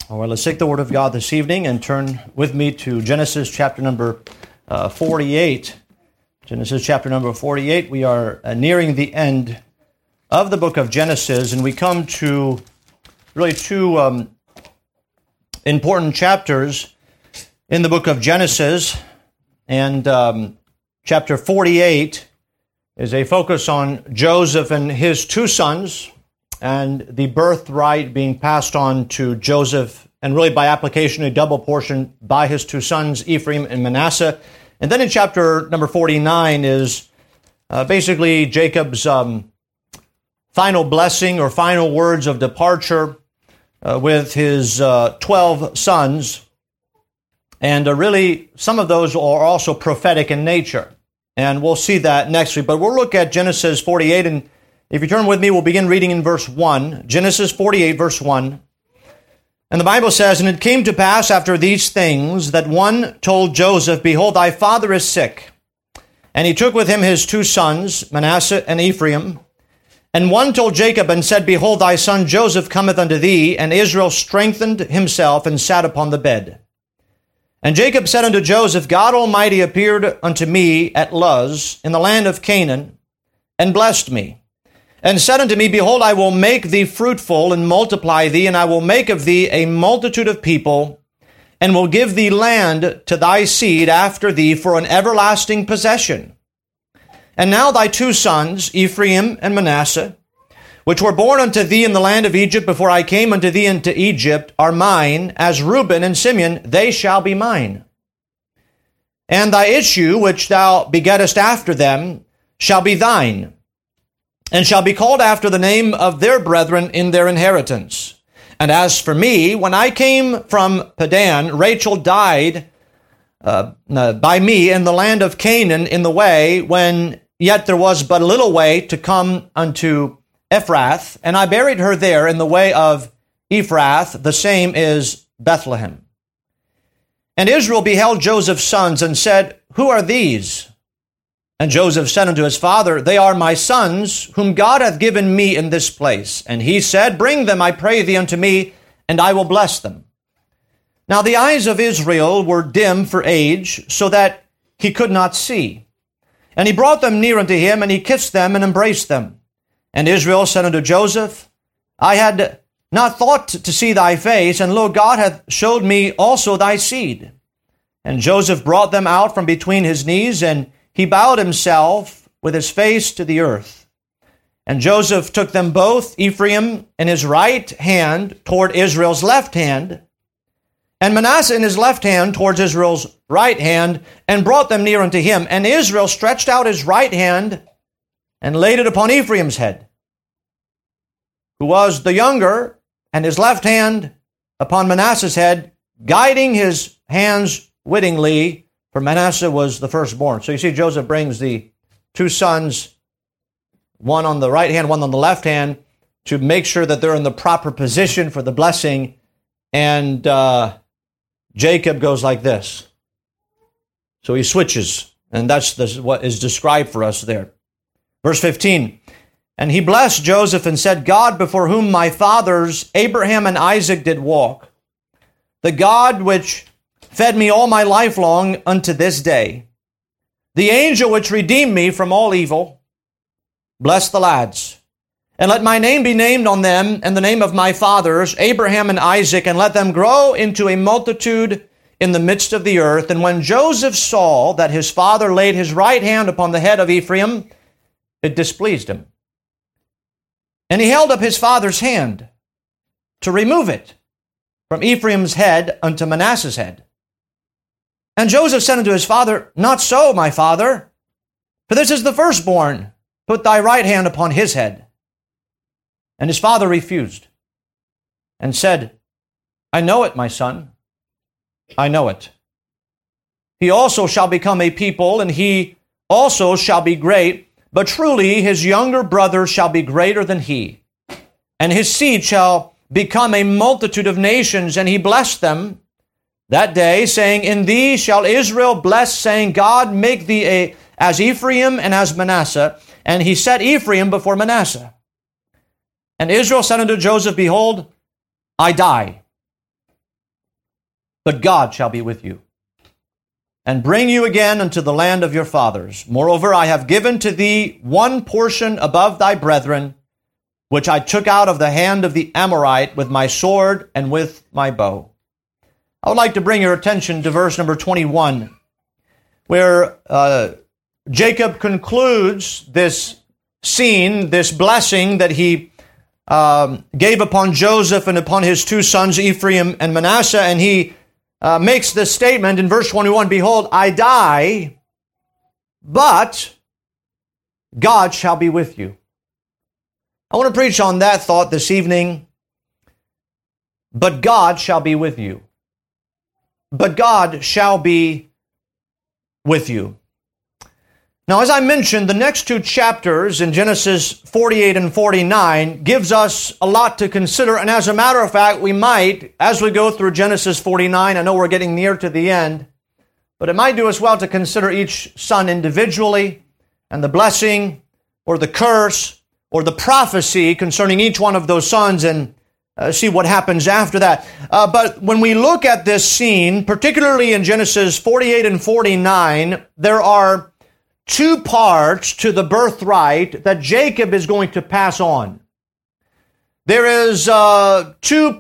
All right, let's take the Word of God this evening and turn with me to Genesis chapter number 48. Genesis chapter number 48. We are nearing the end of the book of Genesis, and we come to really two important chapters in the book of Genesis. And chapter 48 is a focus on Joseph and his two sons, and the birthright being passed on to Joseph, and really by application a double portion by his two sons, Ephraim and Manasseh. And then in chapter number 49 is basically Jacob's final blessing or final words of departure with his 12 sons. And really, some of those are also prophetic in nature. And we'll see that next week. But we'll look at Genesis 48, and if you turn with me, we'll begin reading in verse 1. Genesis 48, verse 1. And the Bible says, "And it came to pass after these things that one told Joseph, Behold, thy father is sick. And he took with him his two sons, Manasseh and Ephraim. And one told Jacob and said, Behold, thy son Joseph cometh unto thee. And Israel strengthened himself and sat upon the bed. And Jacob said unto Joseph, God Almighty appeared unto me at Luz in the land of Canaan, and blessed me. And said unto me, Behold, I will make thee fruitful and multiply thee, and I will make of thee a multitude of people, and will give thee land to thy seed after thee for an everlasting possession. And now thy two sons, Ephraim and Manasseh, which were born unto thee in the land of Egypt before I came unto thee into Egypt, are mine, as Reuben and Simeon, they shall be mine. And thy issue, which thou begettest after them, shall be thine, and shall be called after the name of their brethren in their inheritance. And as for me, when I came from Padan, Rachel died by me in the land of Canaan in the way, when yet there was but a little way to come unto Ephrath, and I buried her there in the way of Ephrath, the same is Bethlehem. And Israel beheld Joseph's sons, and said, Who are these? And Joseph said unto his father, They are my sons, whom God hath given me in this place. And he said, Bring them, I pray thee, unto me, and I will bless them. Now the eyes of Israel were dim for age, so that he could not see. And he brought them near unto him, and he kissed them and embraced them. And Israel said unto Joseph, I had not thought to see thy face, and lo, God hath showed me also thy seed. And Joseph brought them out from between his knees, and he bowed himself with his face to the earth. And Joseph took them both, Ephraim in his right hand toward Israel's left hand, and Manasseh in his left hand towards Israel's right hand, and brought them near unto him. And Israel stretched out his right hand and laid it upon Ephraim's head, who was the younger, and his left hand upon Manasseh's head, guiding his hands wittingly, for Manasseh was the firstborn. So you see, Joseph brings the two sons, one on the right hand, one on the left hand, to make sure that they're in the proper position for the blessing. And Jacob goes like this. So he switches, and that's what is described for us there. Verse 15, And he blessed Joseph and said, God, before whom my fathers Abraham and Isaac did walk, the God which fed me all my life long unto this day, the angel which redeemed me from all evil, bless the lads, and let my name be named on them and the name of my fathers, Abraham and Isaac, and let them grow into a multitude in the midst of the earth. And when Joseph saw that his father laid his right hand upon the head of Ephraim, it displeased him. And he held up his father's hand to remove it from Ephraim's head unto Manasseh's head. And Joseph said unto his father, Not so, my father, for this is the firstborn. Put thy right hand upon his head. And his father refused, and said, I know it, my son, I know it. He also shall become a people, and he also shall be great, but truly his younger brother shall be greater than he. And his seed shall become a multitude of nations, and he blessed them that day, saying, In thee shall Israel bless, saying, God make thee as Ephraim and as Manasseh. And he set Ephraim before Manasseh. And Israel said unto Joseph, Behold, I die, but God shall be with you, and bring you again unto the land of your fathers. Moreover, I have given to thee one portion above thy brethren, which I took out of the hand of the Amorite with my sword and with my bow. I would like to bring your attention to verse number 21, where Jacob concludes this scene, this blessing that he gave upon Joseph and upon his two sons, Ephraim and Manasseh, and he makes this statement in verse 21, Behold, I die, but God shall be with you. I want to preach on that thought this evening. But God shall be with you. But God shall be with you. Now, as I mentioned, the next two chapters in Genesis 48 and 49 gives us a lot to consider. And as a matter of fact, we might, as we go through Genesis 49, I know we're getting near to the end, but it might do us well to consider each son individually and the blessing or the curse or the prophecy concerning each one of those sons and see what happens after that. But when we look at this scene, particularly in Genesis 48 and 49, there are two parts to the birthright that Jacob is going to pass on. There is two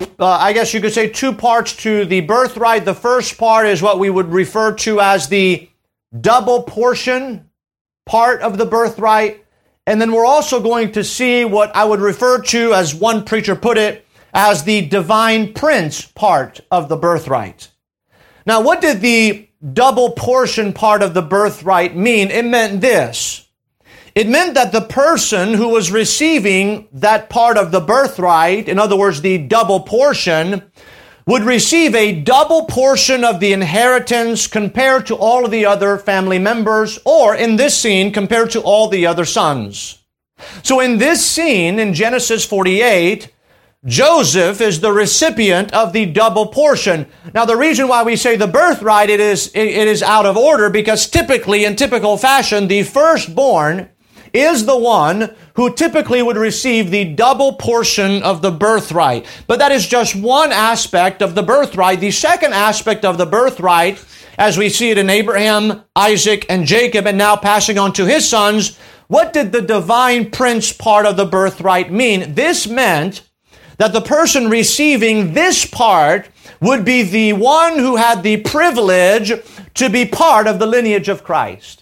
parts to the birthright. The first part is what we would refer to as the double portion part of the birthright. And then we're also going to see what I would refer to, as one preacher put it, as the divine prince part of the birthright. Now, what did the double portion part of the birthright mean? It meant this. It meant that the person who was receiving that part of the birthright, in other words, the double portion, would receive a double portion of the inheritance compared to all of the other family members, or in this scene, compared to all the other sons. So in this scene, in Genesis 48, Joseph is the recipient of the double portion. Now, the reason why we say the birthright, it is out of order, because typically, in typical fashion, the firstborn is the one who typically would receive the double portion of the birthright. But that is just one aspect of the birthright. The second aspect of the birthright, as we see it in Abraham, Isaac, and Jacob, and now passing on to his sons, what did the divine prince part of the birthright mean? This meant that the person receiving this part would be the one who had the privilege to be part of the lineage of Christ.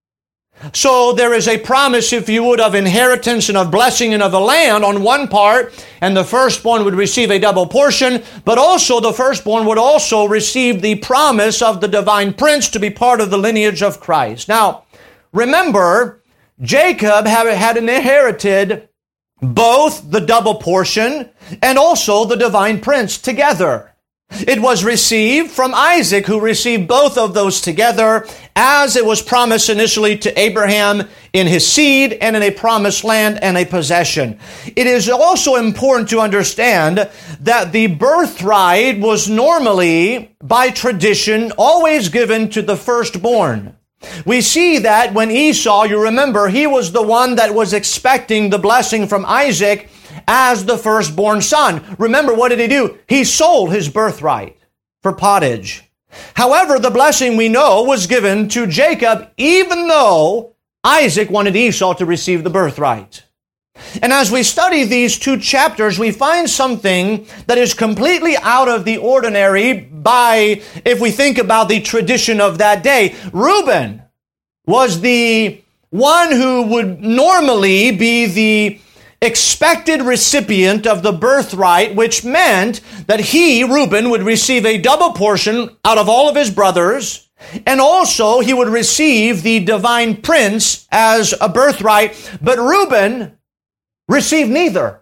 So there is a promise, if you would, of inheritance and of blessing and of the land on one part, and the firstborn would receive a double portion, but also the firstborn would also receive the promise of the divine prince to be part of the lineage of Christ. Now, remember, Jacob had inherited both the double portion and also the divine prince together. It was received from Isaac, who received both of those together, as it was promised initially to Abraham in his seed and in a promised land and a possession. It is also important to understand that the birthright was normally, by tradition, always given to the firstborn. We see that when Esau, you remember, he was the one that was expecting the blessing from Isaac as the firstborn son. Remember, what did he do? He sold his birthright for pottage. However, the blessing we know was given to Jacob, even though Isaac wanted Esau to receive the birthright. And as we study these two chapters, we find something that is completely out of the ordinary if we think about the tradition of that day. Reuben was the one who would normally be the expected recipient of the birthright, which meant that he, Reuben, would receive a double portion out of all of his brothers, and also he would receive the divine prince as a birthright. But Reuben received neither.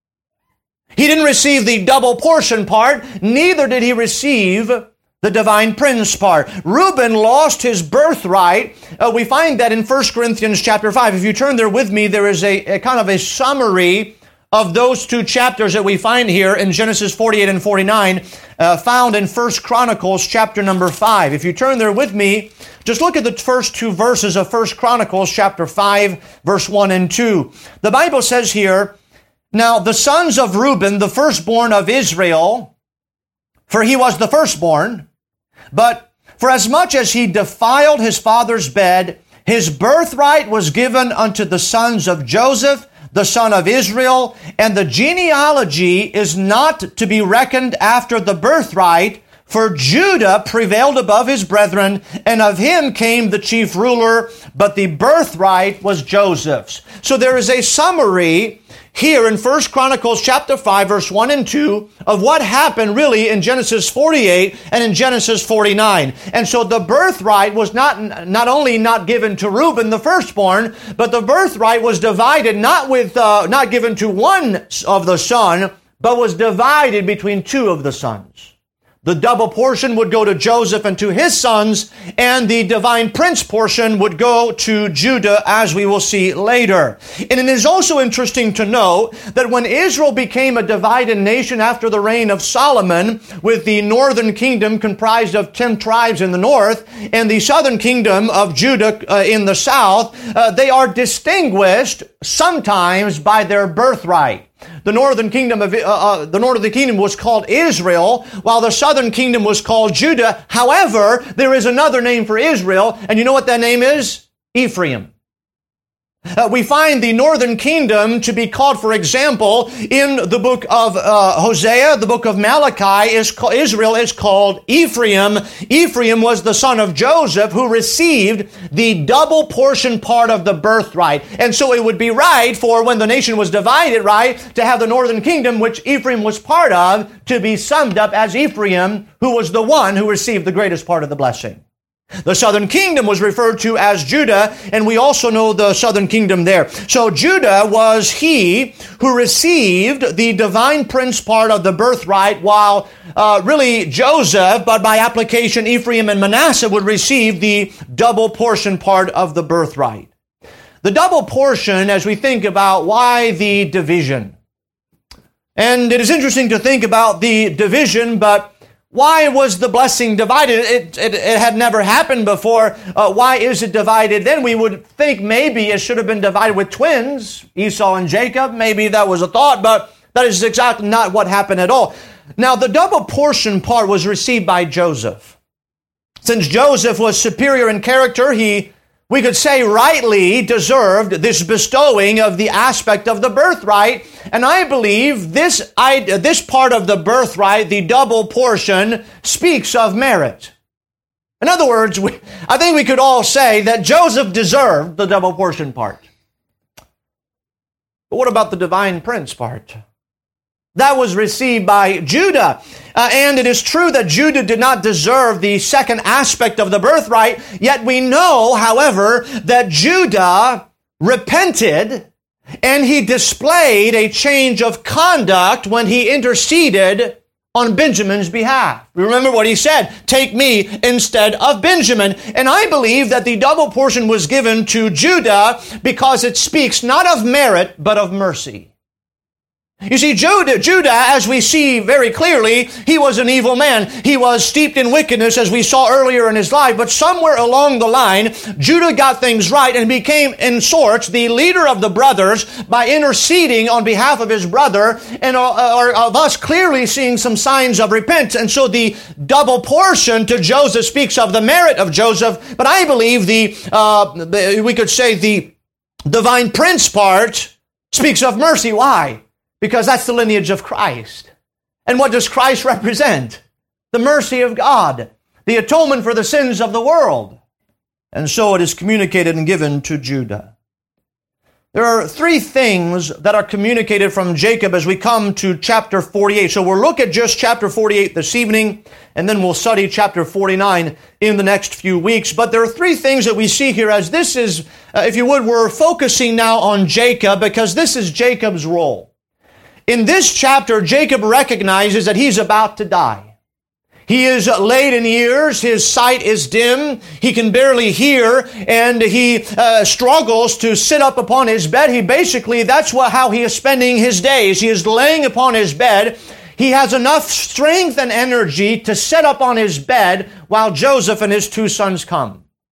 He didn't receive the double portion part, neither did he receive the divine prince part. Reuben lost his birthright. We find that in 1 Corinthians chapter 5. If you turn there with me, there is a kind of a summary of those two chapters that we find here in Genesis 48 and 49, found in 1 Chronicles chapter number 5. If you turn there with me, just look at the first two verses of 1 Chronicles chapter 5, verse 1 and 2. The Bible says here, Now the sons of Reuben, the firstborn of Israel, for he was the firstborn, But for as much as he defiled his father's bed, his birthright was given unto the sons of Joseph, the son of Israel, and the genealogy is not to be reckoned after the birthright, for Judah prevailed above his brethren, and of him came the chief ruler, but the birthright was Joseph's. So there is a summary here in 1 Chronicles chapter 5, verse 1 and 2 of what happened really in Genesis 48 and in Genesis 49. And so the birthright was not only not given to Reuben, the firstborn, but the birthright was divided not given to one of the son, but was divided between two of the sons. The double portion would go to Joseph and to his sons, and the divine prince portion would go to Judah, as we will see later. And it is also interesting to note that when Israel became a divided nation after the reign of Solomon, with the northern kingdom comprised of 10 tribes in the north, and the southern kingdom of Judah in the south, they are distinguished sometimes by their birthright. The northern kingdom was called Israel, while the southern kingdom was called Judah. However, there is another name for Israel, and you know what that name is? Ephraim. We find the northern kingdom to be called, for example, in the book of Hosea, the book of Malachi, Israel is called Ephraim. Ephraim was the son of Joseph who received the double portion part of the birthright. And so it would be right for when the nation was divided, right, to have the northern kingdom, which Ephraim was part of, to be summed up as Ephraim, who was the one who received the greatest part of the blessing. The southern kingdom was referred to as Judah, and we also know the southern kingdom there. So Judah was he who received the divine prince part of the birthright, while really Joseph, but by application Ephraim and Manasseh, would receive the double portion part of the birthright. The double portion, as we think about why the division. And it is interesting to think about the division, but why was the blessing divided? It had never happened before. Why is it divided? Then we would think maybe it should have been divided with twins, Esau and Jacob. Maybe that was a thought, but that is exactly not what happened at all. Now, the double portion part was received by Joseph. Since Joseph was superior in character, we could say rightly deserved this bestowing of the aspect of the birthright. And I believe this part of the birthright, the double portion, speaks of merit. In other words, I think we could all say that Joseph deserved the double portion part. But what about the divine prince part? That was received by Judah. And it is true that Judah did not deserve the second aspect of the birthright, yet we know, however, that Judah repented and he displayed a change of conduct when he interceded on Benjamin's behalf. Remember what he said, take me instead of Benjamin. And I believe that the double portion was given to Judah because it speaks not of merit, but of mercy. You see, Judah, as we see very clearly, he was an evil man. He was steeped in wickedness, as we saw earlier in his life. But somewhere along the line, Judah got things right and became, in sorts, the leader of the brothers by interceding on behalf of his brother, and of us clearly seeing some signs of repentance. And so the double portion to Joseph speaks of the merit of Joseph. But I believe we could say the divine prince part speaks of mercy. Why? Because that's the lineage of Christ. And what does Christ represent? The mercy of God, the atonement for the sins of the world. And so it is communicated and given to Judah. There are three things that are communicated from Jacob as we come to chapter 48. So we'll look at just chapter 48 this evening, and then we'll study chapter 49 in the next few weeks. But there are three things that we see here, as this is, if you would, we're focusing now on Jacob, because this is Jacob's role. In this chapter, Jacob recognizes that he's about to die. He is late in years, his sight is dim, he can barely hear, and he struggles to sit up upon his bed. That's how he is spending his days. He is laying upon his bed. He has enough strength and energy to sit up on his bed while Joseph and his two sons come.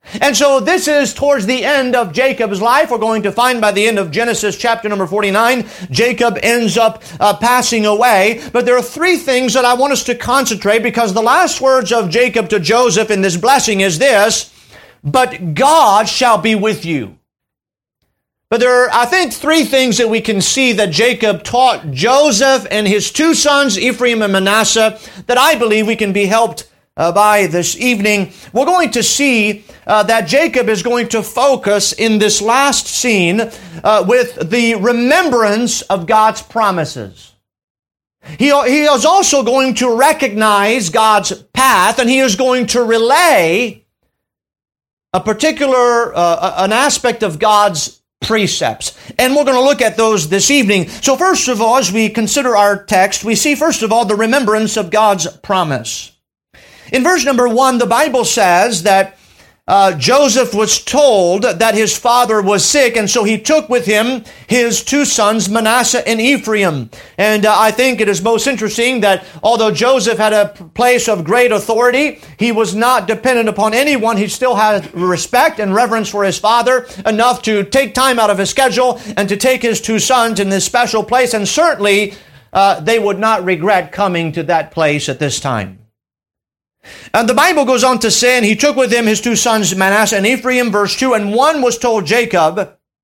And so this is towards the end of Jacob's life. We're going to find by the end of Genesis chapter number 49, Jacob ends up passing away. But there are three things that I want us to concentrate, because the last words of Jacob to Joseph in this blessing is this: but God shall be with you. But there are, I think, three things that we can see that Jacob taught Joseph and his two sons, Ephraim and Manasseh, that I believe we can be helped by this evening. We're going to see that Jacob is going to focus in this last scene with the remembrance of God's promises. He is also going to recognize God's path, and he is going to relay a particular, an aspect of God's precepts. And we're going to look at those this evening. So first of all, as we consider our text, we see first of all the remembrance of God's promise. In verse number 1, the Bible says that Joseph was told that his father was sick, and so he took with him his two sons, Manasseh and Ephraim. And I think it is most interesting that although Joseph had a place of great authority, he was not dependent upon anyone. He still had respect and reverence for his father, enough to take time out of his schedule and to take his two sons in this special place. And certainly they would not regret coming to that place at this time. And the Bible goes on to say, and he took with him his two sons, Manasseh and Ephraim, verse 2, and one told Jacob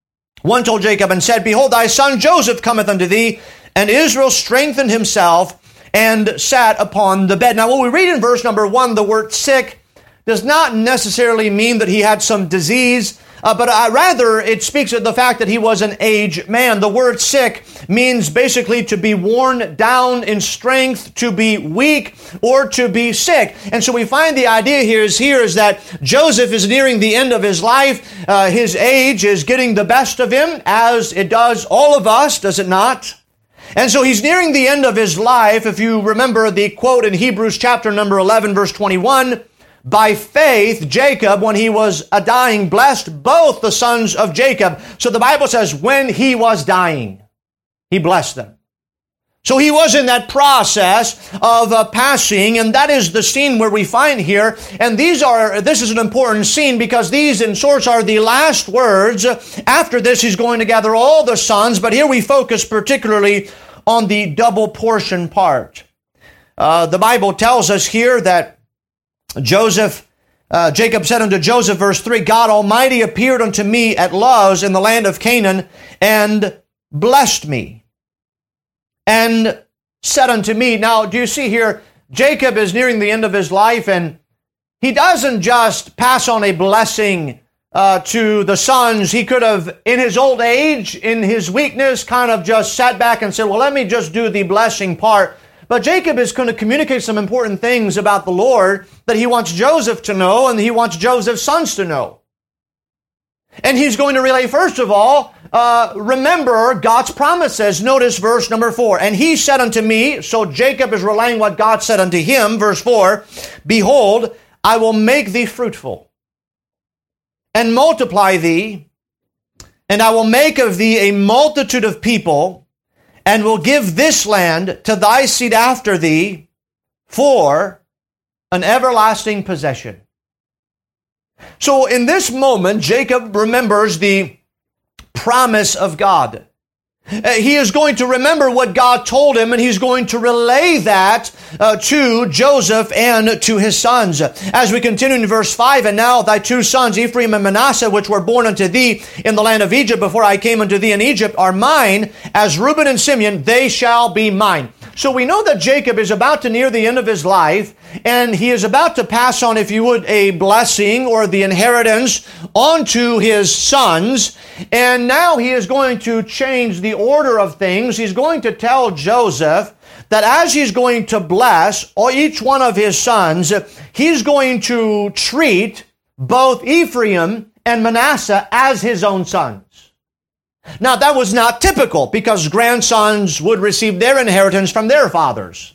and said, behold, thy son Joseph cometh unto thee. And Israel strengthened himself and sat upon the bed. Now, what we read in verse number 1, the word sick, does not necessarily mean that he had some disease, but rather it speaks of the fact that he was an aged man. The word sick means basically to be worn down in strength, to be weak, or to be sick. And so we find the idea here is that Joseph is nearing the end of his life. His age is getting the best of him, as it does all of us, does it not? And so he's nearing the end of his life. If you remember the quote in Hebrews chapter number 11, verse 21, by faith, Jacob, when he was dying, blessed both the sons of Jacob. So the Bible says when he was dying, he blessed them. So he was in that process of passing, and that is the scene where we find here. And this is an important scene because these in sorts are the last words. After this, he's going to gather all the sons, but here we focus particularly on the double portion part. The Bible tells us here that Jacob said unto Joseph, verse 3, God Almighty appeared unto me at Luz in the land of Canaan, and blessed me, and said unto me. Now, do you see here, Jacob is nearing the end of his life, and he doesn't just pass on a blessing to the sons. He could have, in his old age, in his weakness, kind of just sat back and said, well, let me just do the blessing part. But Jacob is going to communicate some important things about the Lord that he wants Joseph to know and he wants Joseph's sons to know. And he's going to relay, first of all, remember God's promises. Notice verse number 4. And he said unto me, so Jacob is relaying what God said unto him, verse 4, behold, I will make thee fruitful and multiply thee, and I will make of thee a multitude of people, and will give this land to thy seed after thee for an everlasting possession. So in this moment, Jacob remembers the promise of God. He is going to remember what God told him, and he's going to relay that to Joseph and to his sons. As we continue in verse 5, and now thy two sons, Ephraim and Manasseh, which were born unto thee in the land of Egypt before I came unto thee in Egypt, are mine, as Reuben and Simeon, they shall be mine. So we know that Jacob is about to near the end of his life, and he is about to pass on, if you would, a blessing or the inheritance onto his sons. And now he is going to change the order of things. He's going to tell Joseph that as he's going to bless each one of his sons, he's going to treat both Ephraim and Manasseh as his own sons. Now, that was not typical because grandsons would receive their inheritance from their fathers.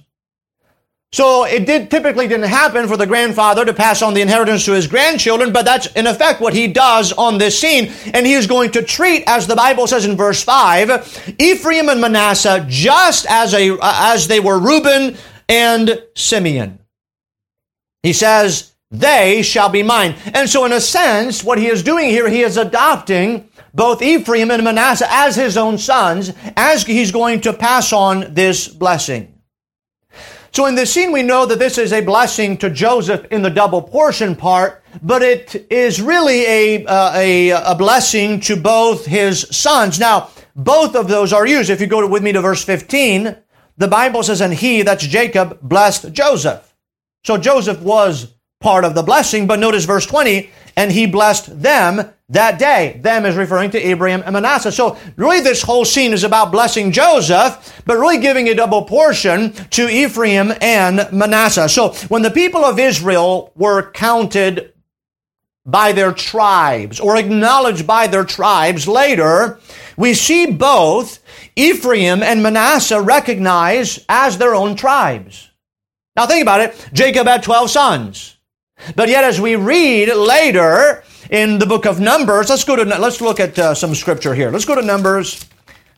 So it typically didn't happen for the grandfather to pass on the inheritance to his grandchildren, but that's in effect what he does on this scene. And he is going to treat, as the Bible says in verse 5, Ephraim and Manasseh just as they were Reuben and Simeon. He says, they shall be mine. And so in a sense, what he is doing here, he is adopting both Ephraim and Manasseh as his own sons, as he's going to pass on this blessing. So in this scene, we know that this is a blessing to Joseph in the double portion part, but it is really a blessing to both his sons. Now, both of those are used. If you go with me to verse 15, the Bible says, and he, that's Jacob, blessed Joseph. So Joseph was part of the blessing, but notice verse 20, and he blessed them that day. Them is referring to Ephraim and Manasseh. So really this whole scene is about blessing Joseph, but really giving a double portion to Ephraim and Manasseh. So when the people of Israel were counted by their tribes or acknowledged by their tribes later, we see both Ephraim and Manasseh recognized as their own tribes. Now think about it. Jacob had 12 sons. But yet as we read later in the book of Numbers, let's look at some scripture here. Let's go to Numbers.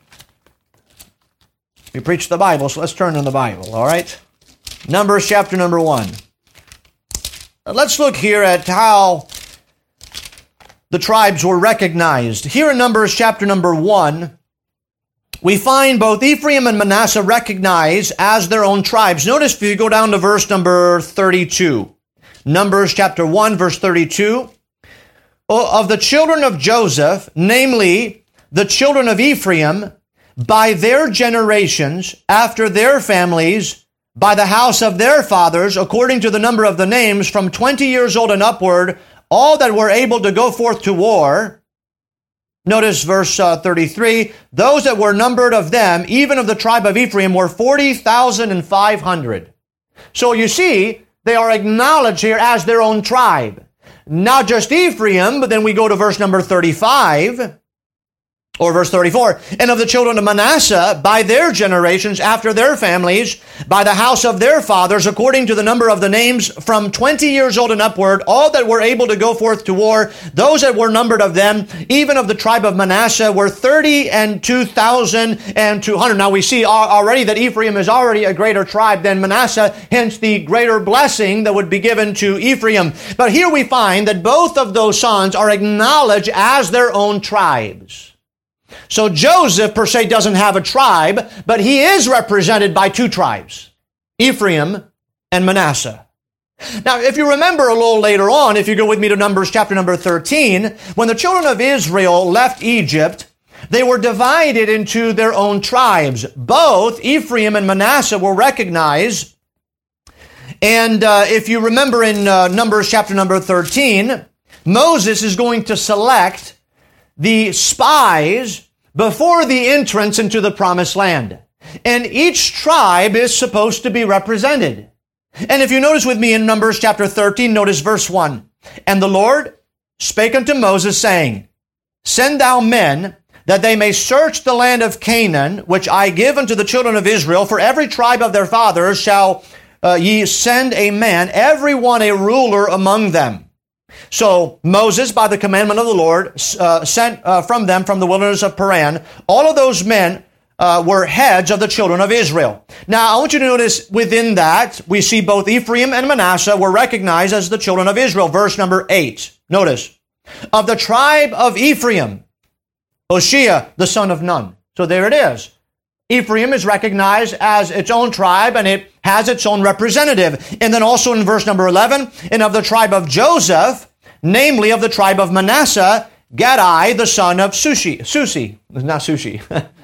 We preach the Bible, so let's turn to the Bible, all right? Numbers chapter number 1. Let's look here at how the tribes were recognized. Here in Numbers chapter number 1, we find both Ephraim and Manasseh recognized as their own tribes. Notice if you go down to verse number 32. Numbers chapter 1, verse 32. Of the children of Joseph, namely the children of Ephraim, by their generations, after their families, by the house of their fathers, according to the number of the names, from 20 years old and upward, all that were able to go forth to war. Notice verse 33. Those that were numbered of them, even of the tribe of Ephraim, were 40,500. So you see, they are acknowledged here as their own tribe. Not just Ephraim, but then we go to verse number 35. Or verse 34, and of the children of Manasseh, by their generations, after their families, by the house of their fathers, according to the number of the names, from 20 years old and upward, all that were able to go forth to war, those that were numbered of them, even of the tribe of Manasseh, were 32,200. Now we see already that Ephraim is already a greater tribe than Manasseh, hence the greater blessing that would be given to Ephraim. But here we find that both of those sons are acknowledged as their own tribes. So Joseph per se doesn't have a tribe, but he is represented by two tribes, Ephraim and Manasseh. Now, if you remember a little later on, if you go with me to Numbers chapter number 13, when the children of Israel left Egypt, they were divided into their own tribes. Both Ephraim and Manasseh were recognized. And if you remember in Numbers chapter number 13, Moses is going to select the spies before the entrance into the promised land. And each tribe is supposed to be represented. And if you notice with me in Numbers chapter 13, notice verse 1. And the Lord spake unto Moses, saying, Send thou men, that they may search the land of Canaan, which I give unto the children of Israel. For every tribe of their fathers shall ye send a man, every one a ruler among them. So Moses, by the commandment of the Lord, sent from them from the wilderness of Paran. All of those men were heads of the children of Israel. Now, I want you to notice within that, we see both Ephraim and Manasseh were recognized as the children of Israel. Verse number 8. Notice, of the tribe of Ephraim, Hoshea, the son of Nun. So there it is. Ephraim is recognized as its own tribe, and it has its own representative. And then also in verse number 11, and of the tribe of Joseph, namely of the tribe of Manasseh, Gadai, the son of Sushi. Not Sushi.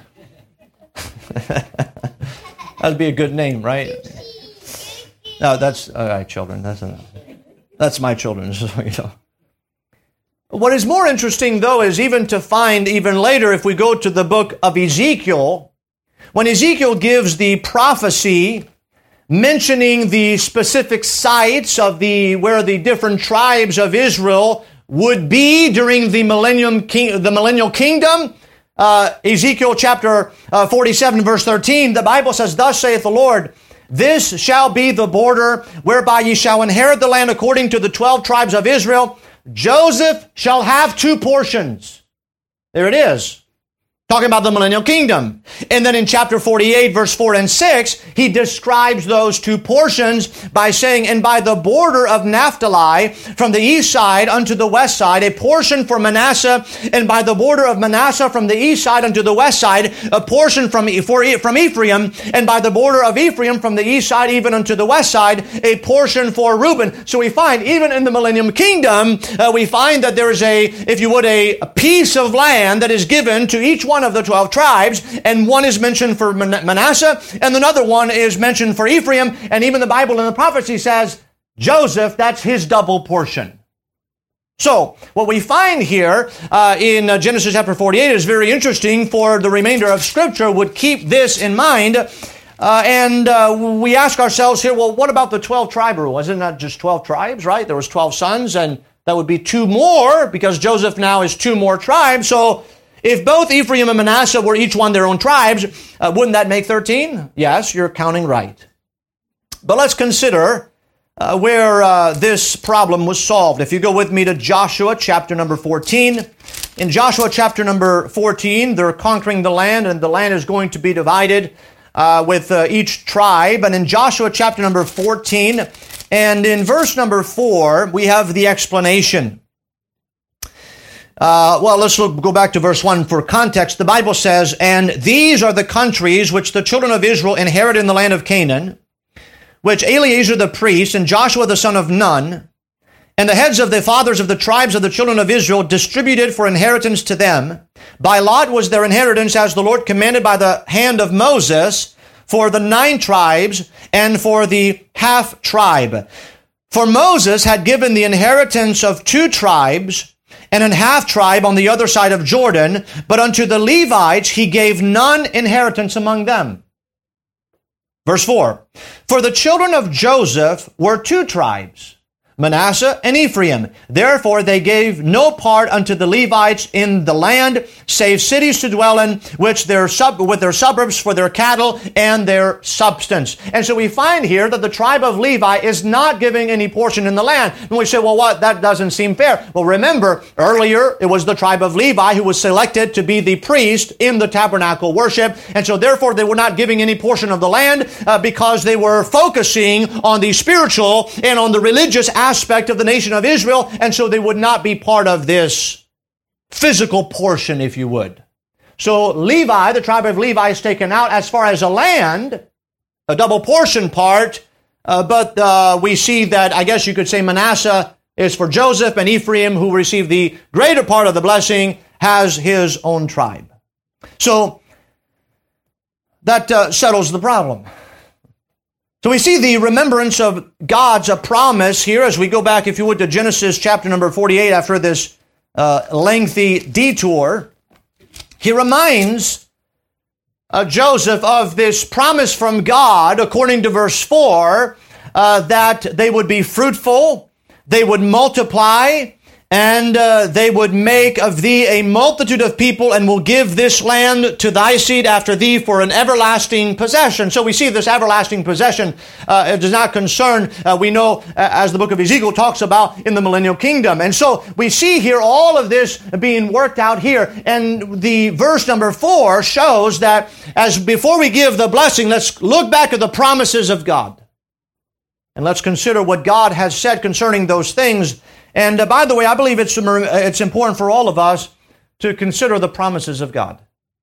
That'd be a good name, right? No, that's, all right, children. That's my children, so you know. What is more interesting, though, is even to find even later, if we go to the book of Ezekiel, when Ezekiel gives the prophecy mentioning the specific sites of where the different tribes of Israel would be during the millennial kingdom, Ezekiel chapter 47, verse 13, the Bible says, Thus saith the Lord, This shall be the border whereby ye shall inherit the land according to the 12 tribes of Israel. Joseph shall have 2 portions. There it is. talking about the millennial kingdom. And then in chapter 48, verse 4 and 6, he describes those two portions by saying, and by the border of Naphtali, from the east side unto the west side, a portion for Manasseh, and by the border of Manasseh from the east side unto the west side, a portion from Ephraim, and by the border of Ephraim from the east side even unto the west side, a portion for Reuben. So we find, even in the millennium kingdom, we find that there is if you would, a piece of land that is given to each one of the 12 tribes, and one is mentioned for Manasseh, and another one is mentioned for Ephraim, and even the Bible in the prophecy says, Joseph, that's his double portion. So, what we find here in Genesis chapter 48 is very interesting for the remainder of Scripture would keep this in mind, and we ask ourselves here, well, what about the 12 tribe rule? Wasn't that just 12 tribes, right? There was 12 sons, and that would be 2 more, because Joseph now is 2 more tribes, so if both Ephraim and Manasseh were each one their own tribes, wouldn't that make 13? Yes, you're counting right. But let's consider where this problem was solved. If you go with me to Joshua chapter number 14. In Joshua chapter number 14, they're conquering the land, and the land is going to be divided with each tribe. And in Joshua chapter number 14, and in verse number 4, we have the explanation. Let's go back to verse 1 for context. The Bible says, and these are the countries which the children of Israel inherit in the land of Canaan, which Eleazar the priest and Joshua the son of Nun, and the heads of the fathers of the tribes of the children of Israel distributed for inheritance to them. By lot was their inheritance, as the Lord commanded by the hand of Moses, for the 9 tribes and for the half tribe. For Moses had given the inheritance of 2 tribes, and an half tribe on the other side of Jordan, but unto the Levites he gave none inheritance among them. Verse 4, for the children of Joseph were 2 tribes, Manasseh and Ephraim. Therefore they gave no part unto the Levites in the land, save cities to dwell in, with their suburbs for their cattle and their substance. And so we find here that the tribe of Levi is not giving any portion in the land. And we say, well, what? That doesn't seem fair. Well, remember, earlier it was the tribe of Levi who was selected to be the priest in the tabernacle worship. And so therefore they were not giving any portion of the land because they were focusing on the spiritual and on the religious aspect of the nation of Israel, and so they would not be part of this physical portion, if you would. So Levi, the tribe of Levi, is taken out as far as a land, a double portion part, but we see that, I guess you could say, Manasseh is for Joseph, and Ephraim, who received the greater part of the blessing, has his own tribe. So that settles the problem. So we see the remembrance of God's promise here as we go back, if you would, to Genesis chapter number 48 after this lengthy detour. He reminds Joseph of this promise from God, according to verse 4, that they would be fruitful, they would multiply, and they would make of thee a multitude of people, and will give this land to thy seed after thee for an everlasting possession. So we see this everlasting possession. It does not concern, we know, as the book of Ezekiel talks about, in the millennial kingdom. And so we see here all of this being worked out here. And the verse number 4 shows that as before we give the blessing, let's look back at the promises of God. And let's consider what God has said concerning those things. And by the way, I believe it's important for all of us to consider the promises of God.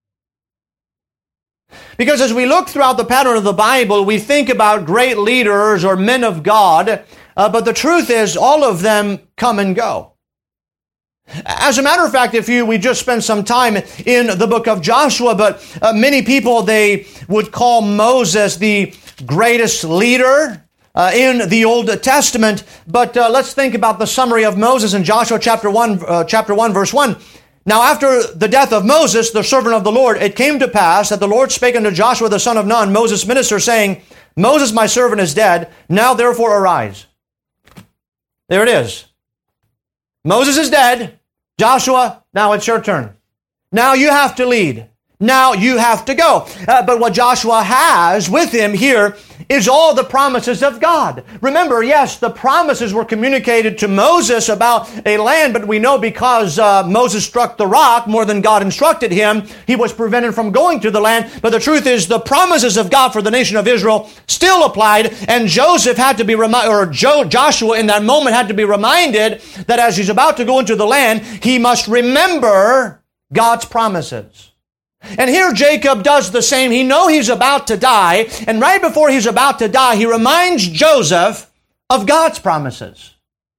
Because as we look throughout the pattern of the Bible, we think about great leaders or men of God, but the truth is all of them come and go. As a matter of fact, we just spent some time in the book of Joshua, but many people, they would call Moses the greatest leader in the Old Testament. But let's think about the summary of Moses in Joshua chapter 1, verse 1. Now after the death of Moses, the servant of the Lord, it came to pass that the Lord spake unto Joshua the son of Nun, Moses' minister, saying, Moses my servant is dead, now therefore arise. There it is. Moses is dead. Joshua, now it's your turn. Now you have to lead. Now you have to go. But what Joshua has with him here is all the promises of God. Remember, yes, the promises were communicated to Moses about a land, but we know because Moses struck the rock more than God instructed him, he was prevented from going to the land. But the truth is, the promises of God for the nation of Israel still applied, and Joseph had to be Joshua in that moment had to be reminded that as he's about to go into the land, he must remember God's promises. And here Jacob does the same. He knows he's about to die, and right before he's about to die, he reminds Joseph of God's promises.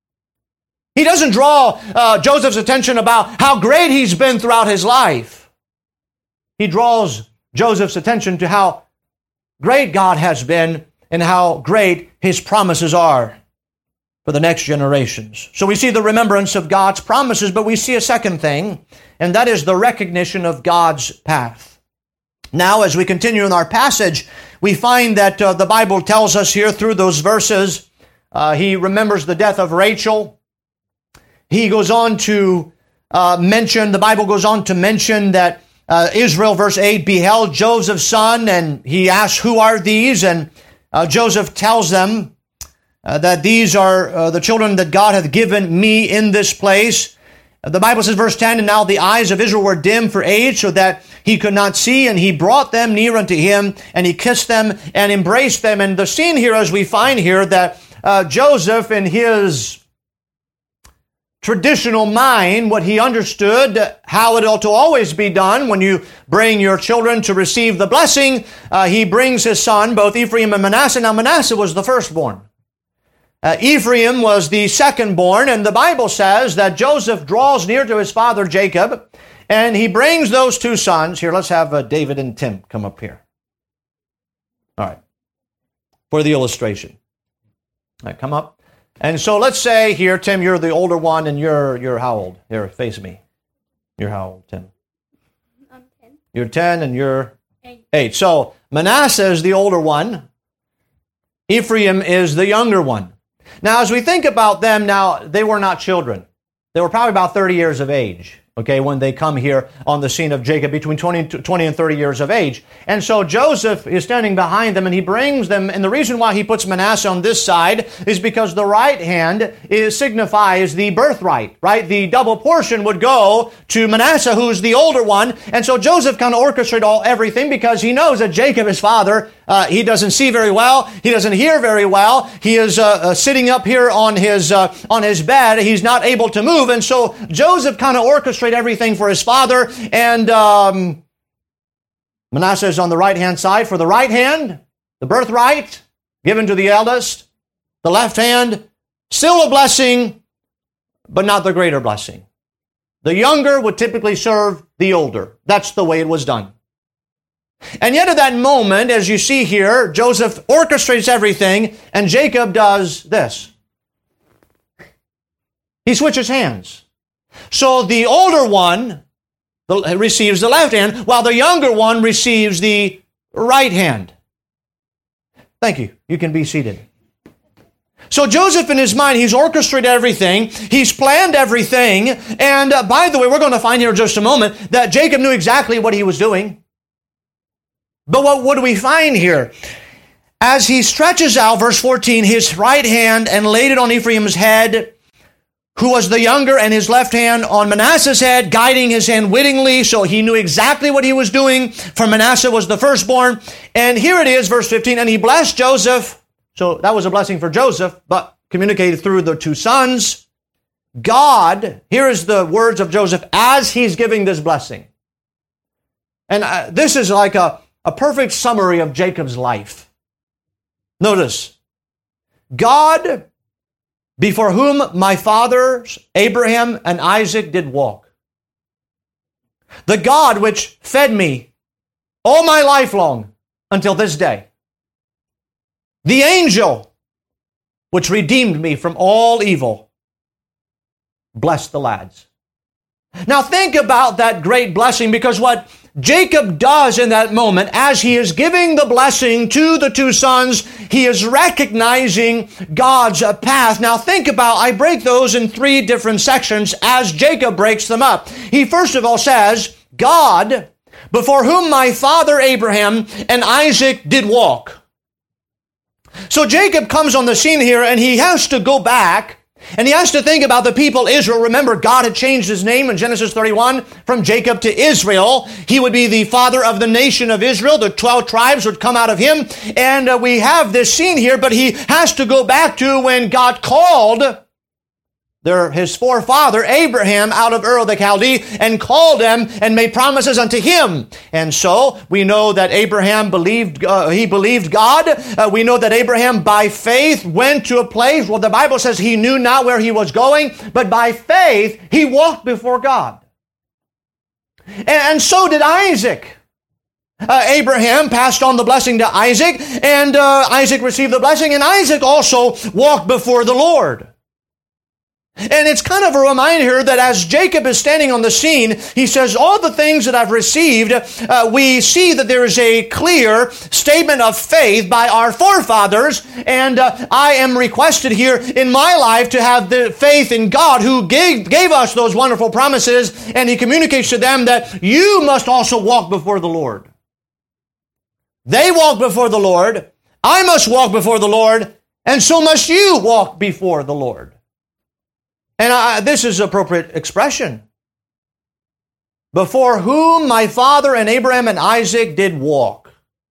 He doesn't draw Joseph's attention about how great he's been throughout his life. He draws Joseph's attention to how great God has been and how great his promises are for the next generations. So we see the remembrance of God's promises, but we see a second thing, and that is the recognition of God's path. Now, as we continue in our passage, we find that the Bible tells us here through those verses, he remembers the death of Rachel. He goes on to the Bible goes on to mention that Israel, verse 8, beheld Joseph's son, and he asks, who are these? And Joseph tells them, that these are the children that God hath given me in this place. The Bible says, verse 10, and now the eyes of Israel were dim for age, so that he could not see, and he brought them near unto him, and he kissed them and embraced them. And the scene here, as we find here, that Joseph, in his traditional mind, what he understood, how it ought to always be done when you bring your children to receive the blessing, he brings his son, both Ephraim and Manasseh. Now, Manasseh was the firstborn. Ephraim was the second-born, and the Bible says that Joseph draws near to his father Jacob, and he brings those two sons. Here, let's have David and Tim come up here. All right, for the illustration. All right, come up. And so let's say here, Tim, you're the older one, and you're how old? Here, face me. You're how old, Tim? I'm 10. You're 10, and you're 8. So Manasseh is the older one. Ephraim is the younger one. Now, as we think about them now, they were not children. They were probably about 30 years of age, okay, when they come here on the scene of Jacob, between 20 and 30 years of age. And so Joseph is standing behind them, and he brings them, and the reason why he puts Manasseh on this side is because the right hand signifies the birthright, right? The double portion would go to Manasseh, who's the older one. And so Joseph kind of orchestrated everything because he knows that Jacob, his father, he doesn't see very well. He doesn't hear very well. He is sitting up here on his bed. He's not able to move. And so Joseph kind of orchestrated everything for his father. And Manasseh is on the right-hand side. For the right hand, the birthright given to the eldest. The left hand, still a blessing, but not the greater blessing. The younger would typically serve the older. That's the way it was done. And yet at that moment, as you see here, Joseph orchestrates everything, and Jacob does this. He switches hands. So the older one receives the left hand, while the younger one receives the right hand. Thank you. You can be seated. So Joseph, in his mind, he's orchestrated everything. He's planned everything. And by the way, we're going to find here in just a moment that Jacob knew exactly what he was doing. But what do we find here? As he stretches out, verse 14, his right hand and laid it on Ephraim's head, who was the younger, and his left hand on Manasseh's head, guiding his hand wittingly, so he knew exactly what he was doing, for Manasseh was the firstborn. And here it is, verse 15, and he blessed Joseph. So that was a blessing for Joseph, but communicated through the two sons. God, here is the words of Joseph as he's giving this blessing. And this is like a perfect summary of Jacob's life. Notice, God, before whom my fathers Abraham and Isaac did walk. The God which fed me all my life long until this day. The angel which redeemed me from all evil. Bless the lads. Now think about that great blessing, because what Jacob does in that moment, as he is giving the blessing to the two sons, he is recognizing God's path. Now think about, I break those in three different sections as Jacob breaks them up. He first of all says, God, before whom my father Abraham and Isaac did walk. So Jacob comes on the scene here, and he has to go back, and he has to think about the people Israel. Remember, God had changed his name in Genesis 31 from Jacob to Israel. He would be the father of the nation of Israel. The 12 tribes would come out of him. And we have this scene here, but he has to go back to when God called his forefather Abraham out of Ur of the Chaldee and called him and made promises unto him. And so we know that Abraham believed God. We know that Abraham by faith went to a place where the Bible says he knew not where he was going, but by faith he walked before God. And so did Isaac. Abraham passed on the blessing to Isaac, and Isaac received the blessing, and Isaac also walked before the Lord. And it's kind of a reminder here that as Jacob is standing on the scene, he says, all the things that I've received, we see that there is a clear statement of faith by our forefathers, and I am requested here in my life to have the faith in God who gave us those wonderful promises, and he communicates to them that you must also walk before the Lord. They walk before the Lord, I must walk before the Lord, and so must you walk before the Lord. And this is appropriate expression. Before whom my father and Abraham and Isaac did walk.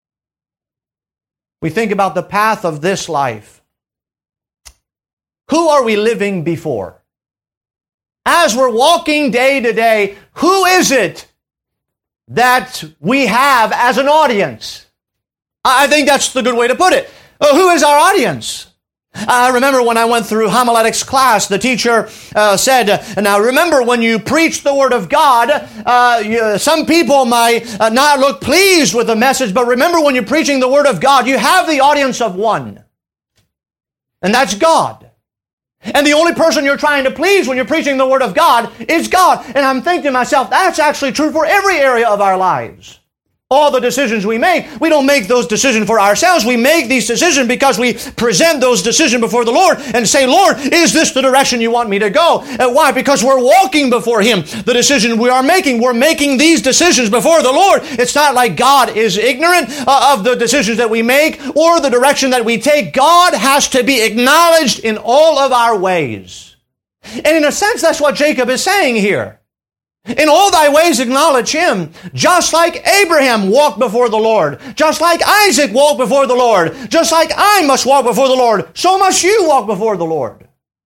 We think about the path of this life. Who are we living before? As we're walking day to day, who is it that we have as an audience? I think that's the good way to put it. Who is our audience? I remember when I went through homiletics class, the teacher said, now remember when you preach the Word of God, some people might not look pleased with the message, but remember when you're preaching the Word of God, you have the audience of one. And that's God. And the only person you're trying to please when you're preaching the Word of God is God. And I'm thinking to myself, that's actually true for every area of our lives. All the decisions we don't make those decisions for ourselves. We make these decisions because we present those decisions before the Lord and say, Lord, is this the direction you want me to go? Why? Because we're walking before Him. The decision we're making these decisions before the Lord. It's not like God is ignorant of the decisions that we make or the direction that we take. God has to be acknowledged in all of our ways. And in a sense, that's what Jacob is saying here. In all thy ways acknowledge Him, just like Abraham walked before the Lord, just like Isaac walked before the Lord, just like I must walk before the Lord, so must you walk before the Lord.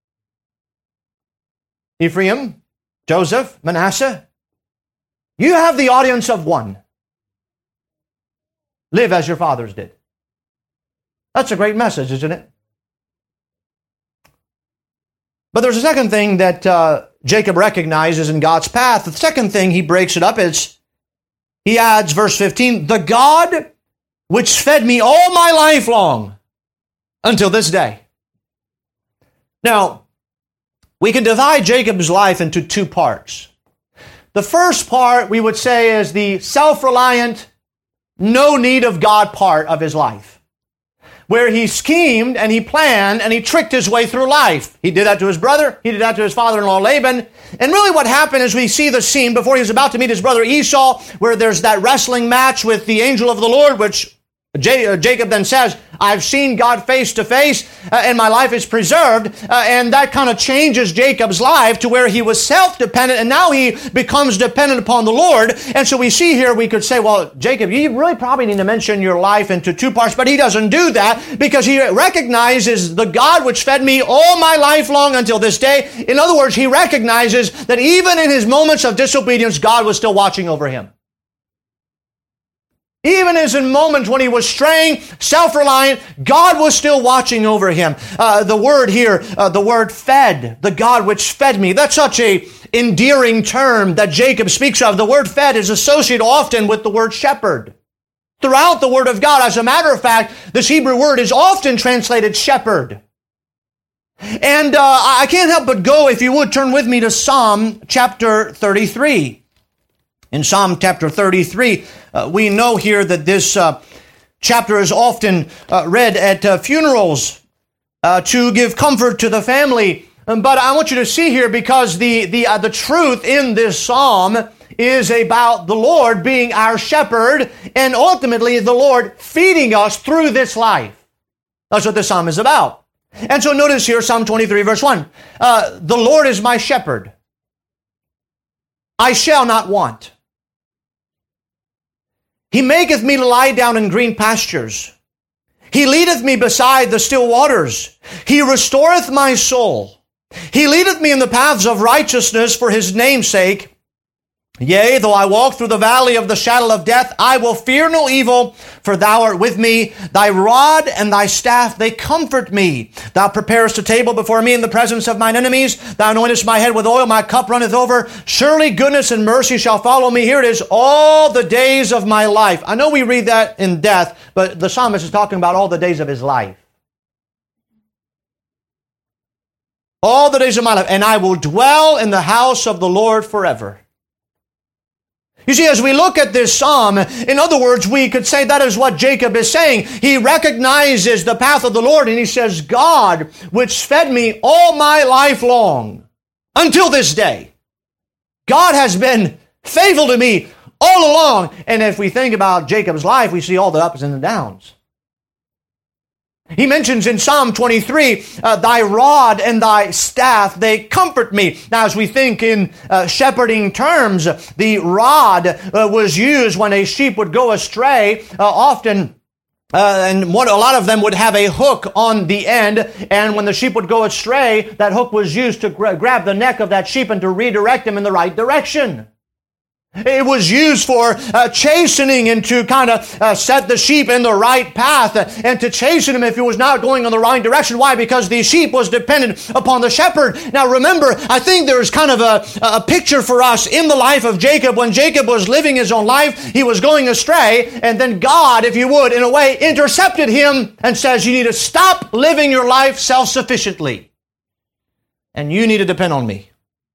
Ephraim, Joseph, Manasseh, you have the audience of one. Live as your fathers did. That's a great message, isn't it? But there's a second thing that Jacob recognizes in God's path. The second thing, he breaks it up, is he adds, verse 15, the God which fed me all my life long until this day. Now, we can divide Jacob's life into two parts. The first part, we would say, is the self-reliant, no need of God part of his life, where he schemed and he planned and he tricked his way through life. He did that to his brother. He did that to his father-in-law Laban. And really what happened is we see the scene before he was about to meet his brother Esau, where there's that wrestling match with the angel of the Lord, which Jacob then says, I've seen God face to face and my life is preserved. And that kind of changes Jacob's life to where he was self-dependent and now he becomes dependent upon the Lord. And so we see here, we could say, well, Jacob, you really probably need to mention your life into two parts, but he doesn't do that because he recognizes the God which fed me all my life long until this day. In other words, he recognizes that even in his moments of disobedience, God was still watching over him. Even as in moments when he was straying, self-reliant, God was still watching over him. The word here, the word fed, the God which fed me, that's such a endearing term that Jacob speaks of. The word fed is associated often with the word shepherd. Throughout the Word of God, as a matter of fact, this Hebrew word is often translated shepherd. And I can't help but go, if you would, turn with me to Psalm chapter 33. In Psalm chapter 33, we know here that this chapter is often read at funerals to give comfort to the family. But I want you to see here, because the truth in this psalm is about the Lord being our shepherd and ultimately the Lord feeding us through this life. That's what this psalm is about. And so notice here, Psalm 23, verse 1. The Lord is my shepherd. I shall not want. He maketh me to lie down in green pastures. He leadeth me beside the still waters. He restoreth my soul. He leadeth me in the paths of righteousness for his name's sake. Yea, though I walk through the valley of the shadow of death, I will fear no evil, for thou art with me. Thy rod and thy staff, they comfort me. Thou preparest a table before me in the presence of mine enemies. Thou anointest my head with oil, my cup runneth over. Surely goodness and mercy shall follow me. Here it is, all the days of my life. I know we read that in death, but the psalmist is talking about all the days of his life. All the days of my life. And I will dwell in the house of the Lord forever. You see, as we look at this psalm, in other words, we could say that is what Jacob is saying. He recognizes the path of the Lord and he says, God, which fed me all my life long, until this day. God has been faithful to me all along. And if we think about Jacob's life, we see all the ups and the downs. He mentions in Psalm 23, thy rod and thy staff, they comfort me. Now, as we think in shepherding terms, the rod was used when a sheep would go astray, often, and a lot of them would have a hook on the end, and when the sheep would go astray, that hook was used to grab the neck of that sheep and to redirect him in the right direction. It was used for chastening and to kind of set the sheep in the right path and to chasten him if he was not going in the right direction. Why? Because the sheep was dependent upon the shepherd. Now remember, I think there's kind of a picture for us in the life of Jacob. When Jacob was living his own life, he was going astray, and then God, if you would, in a way, intercepted him and says, you need to stop living your life self-sufficiently. And you need to depend on me.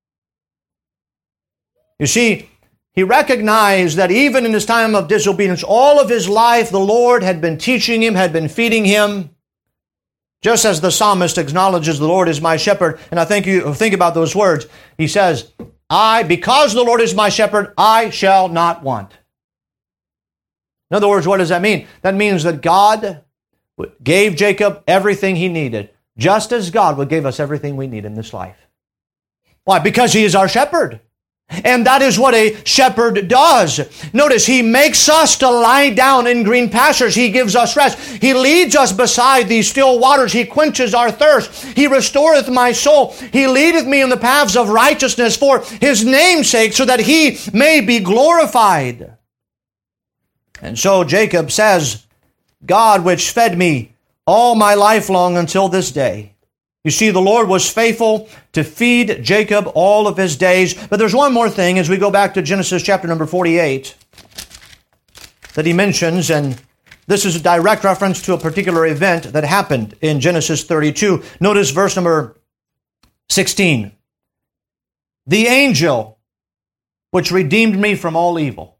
You see, he recognized that even in his time of disobedience, all of his life, the Lord had been teaching him, had been feeding him. Just as the psalmist acknowledges the Lord is my shepherd. And I think you think about those words. He says, because the Lord is my shepherd, I shall not want. In other words, what does that mean? That means that God gave Jacob everything he needed, just as God would give us everything we need in this life. Why? Because he is our shepherd. And that is what a shepherd does. Notice, he makes us to lie down in green pastures. He gives us rest. He leads us beside these still waters. He quenches our thirst. He restoreth my soul. He leadeth me in the paths of righteousness for his name's sake, so that he may be glorified. And so Jacob says, God which fed me all my life long until this day. You see, the Lord was faithful to feed Jacob all of his days. But there's one more thing as we go back to Genesis chapter number 48 that he mentions, and this is a direct reference to a particular event that happened in Genesis 32. Notice verse number 16. The angel which redeemed me from all evil.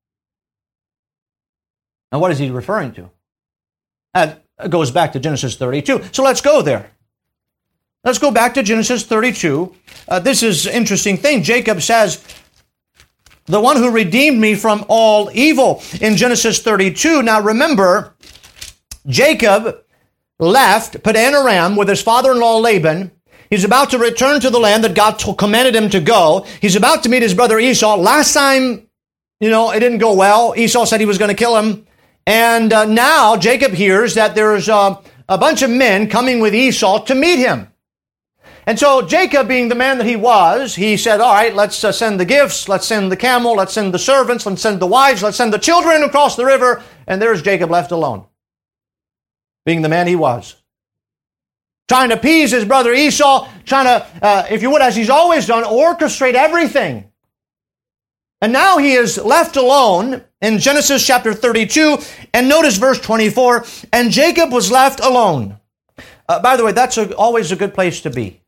Now, what is he referring to? That goes back to Genesis 32. So let's go there. Let's go back to Genesis 32. This is an interesting thing. Jacob says, the one who redeemed me from all evil in Genesis 32. Now remember, Jacob left Padan Aram with his father-in-law Laban. He's about to return to the land that God commanded him to go. He's about to meet his brother Esau. Last time, it didn't go well. Esau said he was going to kill him. And now Jacob hears that there's a bunch of men coming with Esau to meet him. And so Jacob, being the man that he was, he said, all right, let's send the gifts, let's send the camel, let's send the servants, let's send the wives, let's send the children across the river. And there's Jacob left alone, being the man he was. Trying to appease his brother Esau, trying to, if you would, as he's always done, orchestrate everything. And now he is left alone in Genesis chapter 32, and notice verse 24, and Jacob was left alone. By the way, that's always a good place to be.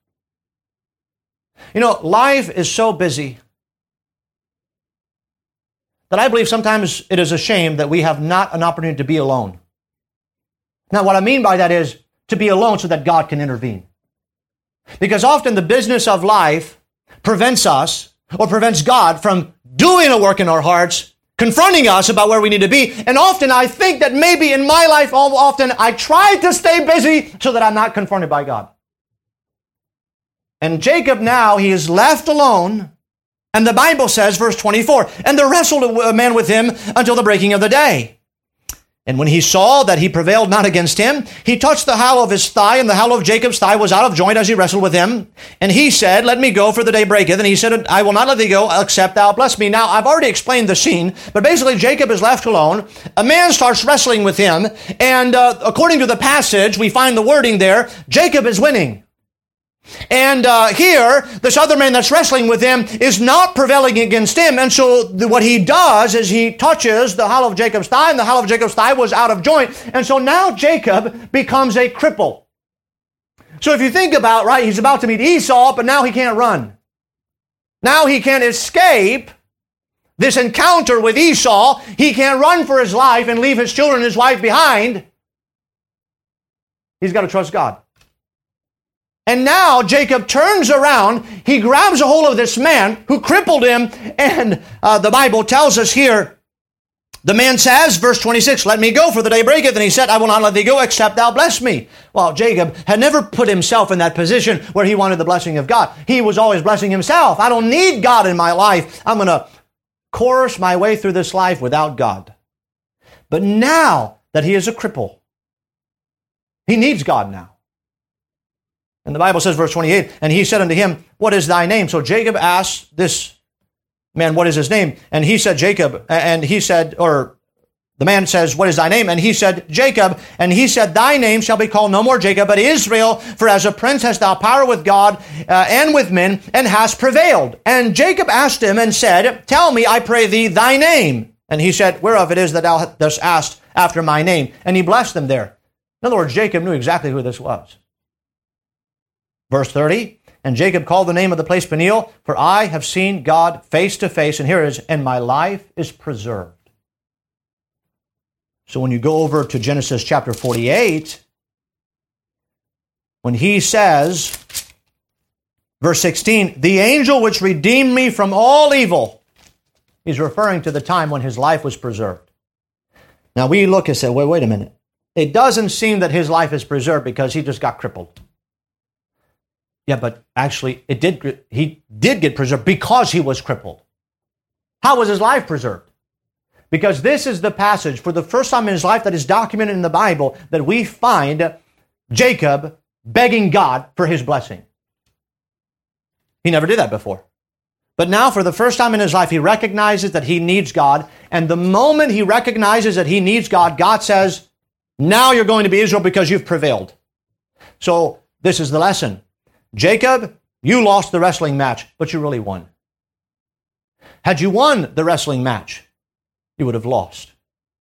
Life is so busy that I believe sometimes it is a shame that we have not an opportunity to be alone. Now, what I mean by that is to be alone so that God can intervene. Because often the business of life prevents us or prevents God from doing a work in our hearts, confronting us about where we need to be. And often I think that maybe in my life, often I try to stay busy so that I'm not confronted by God. And Jacob now, he is left alone. And the Bible says, verse 24, and there wrestled a man with him until the breaking of the day. And when he saw that he prevailed not against him, he touched the hollow of his thigh, and the hollow of Jacob's thigh was out of joint as he wrestled with him. And he said, let me go, for the day breaketh. And he said, I will not let thee go, except thou bless me. Now, I've already explained the scene, but basically Jacob is left alone. A man starts wrestling with him, and according to the passage, we find the wording there, Jacob is winning. And here, this other man that's wrestling with him is not prevailing against him. And so what he does is he touches the hollow of Jacob's thigh, and the hollow of Jacob's thigh was out of joint. And so now Jacob becomes a cripple. So if you think about, right, he's about to meet Esau, but now he can't run. Now he can't escape this encounter with Esau. He can't run for his life and leave his children and his wife behind. He's got to trust God. And now Jacob turns around, he grabs a hold of this man who crippled him, and the Bible tells us here, the man says, verse 26, let me go, for the day breaketh. And he said, I will not let thee go, except thou bless me. Well, Jacob had never put himself in that position where he wanted the blessing of God. He was always blessing himself. I don't need God in my life. I'm going to course my way through this life without God. But now that he is a cripple, he needs God now. And the Bible says, verse 28, and he said unto him, what is thy name? So Jacob asked this man, what is his name? And he said, Jacob. And he said, or the man says, what is thy name? And he said, Jacob. And he said, thy name shall be called no more Jacob, but Israel, for as a prince hast thou power with God and with men, and hast prevailed. And Jacob asked him and said, tell me, I pray thee, thy name. And he said, whereof it is that thou dost ask after my name. And he blessed them there. In other words, Jacob knew exactly who this was. Verse 30, and Jacob called the name of the place Peniel, for I have seen God face to face, and here it is, and my life is preserved. So when you go over to Genesis chapter 48, when he says, verse 16, the angel which redeemed me from all evil, he's referring to the time when his life was preserved. Now we look and say, wait a minute. It doesn't seem that his life is preserved because he just got crippled. Yeah, but actually, he did get preserved because he was crippled. How was his life preserved? Because this is the passage, for the first time in his life that is documented in the Bible, that we find Jacob begging God for his blessing. He never did that before. But now, for the first time in his life, he recognizes that he needs God. And the moment he recognizes that he needs God, God says, now you're going to be Israel because you've prevailed. So this is the lesson. Jacob, you lost the wrestling match, but you really won. Had you won the wrestling match, you would have lost.